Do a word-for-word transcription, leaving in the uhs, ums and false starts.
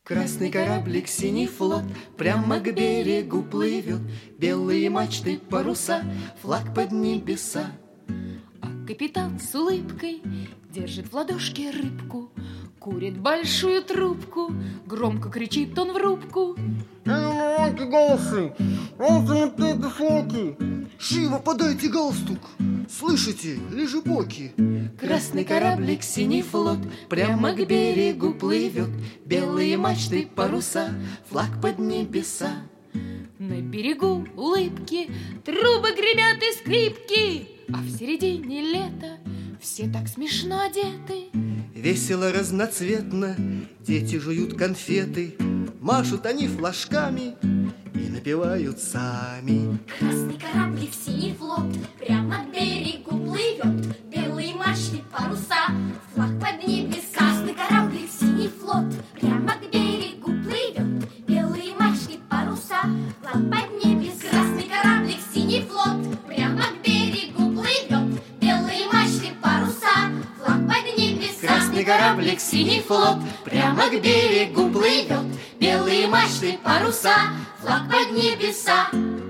Красный кораблик, синий флот прямо к берегу плывет. Белые мачты, паруса, флаг под небеса. А капитан с улыбкой держит в ладошке рыбку, курит большую трубку, громко кричит он в рубку: живо подайте галстук, слышите, лежебоки. Красный кораблик, синий флот прямо к берегу плывет. Белые мачты, паруса, флаг под небеса. На берегу улыбки, трубы гремят и скрипки, а в середине лета все так смешно одеты. Весело, разноцветно, дети жуют конфеты, машут они флажками и напевают сами. Красный кораблик, синий флот прямо к берегу плывет. Белые мачты, паруса, флаг под небеса. Красный кораблик, синий флот прямо к берегу плывет. Белые мачты, паруса, флаг под небеса. Красный кораблик, синий флот прямо к берегу плывет. Белые мачты, паруса, флаг под небеса. Красный кораблик, синий флот прямо к берегу плывет. Белые мачты, паруса, флаг под небеса.